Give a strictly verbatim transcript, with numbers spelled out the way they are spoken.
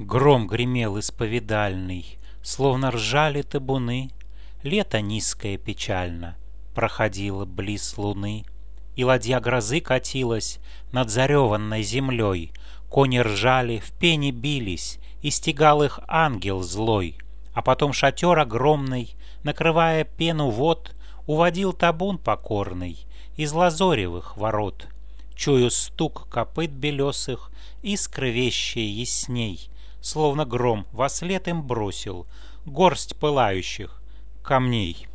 Гром гремел исповедальный, словно ржали табуны. Лето низкое печально проходило близ луны, и ладья грозы катилась над зареванной землей. Кони ржали, в пене бились, и стегал их ангел злой. А потом шатер огромный, накрывая пену вод, уводил табун покорный из лазоревых ворот. Чую стук копыт белесых, искры вещие ясней, словно гром вослед им бросил горсть пылающих камней.